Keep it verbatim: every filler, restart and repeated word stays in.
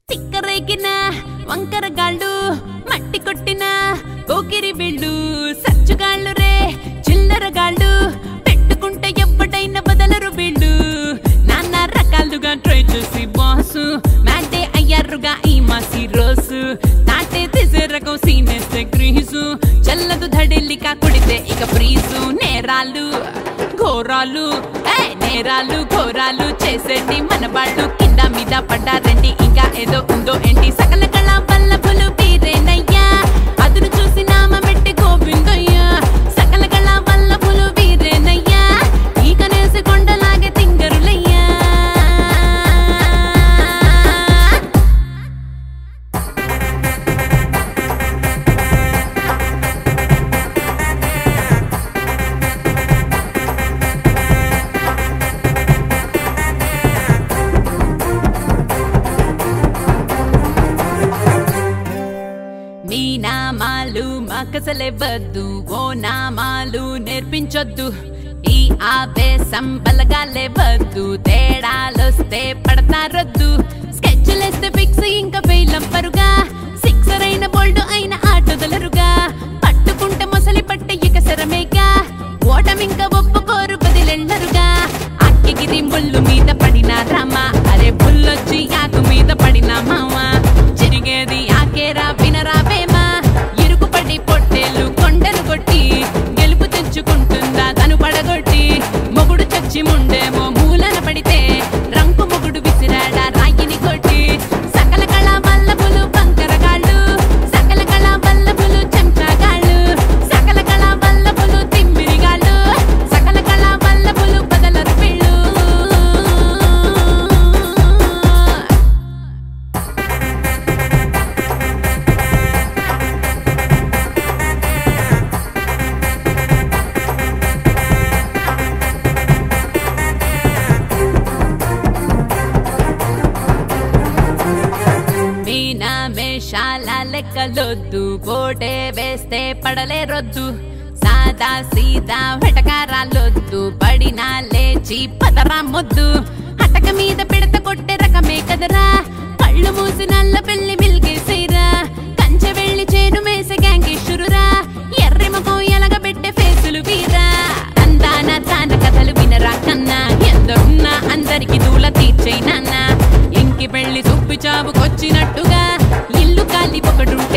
తిక్కరేగిన వంకరగాళ్ళు మట్టి కొట్టిన పోకిరి వీళ్ళు సచ్చుగాళ్ళు రే చిల్లరగాళ్ళు పెట్టుకుంటే ఎవ్వడైనా బదలరు వీళ్ళు నానా రకాలుగా ట్రై చేసి బాసు మ్యాటే అయ్యారుగా ఈ మాసి రోజు తాటే తీసే రకం సీనేస్తే గ్రీసు చల్లదు ధడెల్లిక కొడితే ఇక ఫ్రీజు నేరాలు ఘోరాలు నేరాలు ఘోరాలు చేసేటి మన వాళ్ళు కింద మీద పడ్డారండి ఇంకా ఏదో ఉందో ఏంటి సకల కళ వల్లభులు వీరేనయ్యా అదును చూసి నామ మెట్టి గోవిందయ్యా సకల కళ వల్లభులు వీరేనయ్యా ఈ కనేసి కొండలాగే తింగరులయ్యా మీ నామాలు మాకసలేవద్దు ఓ నామాలు నేర్పించొద్దు ఈ ఆవేశం బలగాలేవద్దు తేడాలొస్తే పడతారొద్దు స్కెచ్లేస్తే ఫిక్స్ ఇంకా ఫెయిల్ అవ్వరుగా సిక్సర్ అయిన బోల్డ్ అయిన ఆటోదలరుగా పట్టుకుంటే మొసలి పట్టే ఇక శరమేగా ఓటమింక ఒప్పుకోరు బదిలెళ్ళరుగా అక్కిగిరి ముళ్ళు మీద పడిన రామా అరే బుల్లొచ్చి ఆకు మీద పడిన మామా చిరిగేది ఆకేరా వినరావేమా ఇరుకుపడి పొట్టేలు కొండలు కొట్టి గెలుపు తెచ్చుకుంటుందా తను పడగొట్టి మొగుడు చచ్చి ముండేమో మూలన పడితే రంకు మొగుడు విసిరాడా రాయిని కొట్టి సకల కళ వల్లభులు బంకరగాళ్ళు సకల కళ వల్లభులు చెంచాగాళ్ళు సకల కళ వల్లభులు తిమ్మిరిగాళ్ళు సకల కళ వల్లభులు బదలరు పిళ్ళు మీనా మేషాల లెక్కలొద్దు కోటే వేస్తే పడలే రొద్దు సాదా సీదా వెటకారాలొద్దు పడినా లేచి పదరా మొద్దు అటక మీద పిడత కొట్టే రకమే కదరా కళ్ళు మూసి నల్ల పెళ్లి మిల్గేసేరా కంచె వెళ్ళి చేను మేసే గ్యాంగేశ్వరురా ఎర్రి ముఖం ఎలగబెట్టే ఫేసులు వీరా అందాన తాన కథలు వినరా కన్నా ఎందరున్నా అందరికి దూల తీర్చేనా ఇంకి పెళ్లి సుప్పి చావుకొచ్చినట్టుగా ఇల్లు కాలి ఒకడు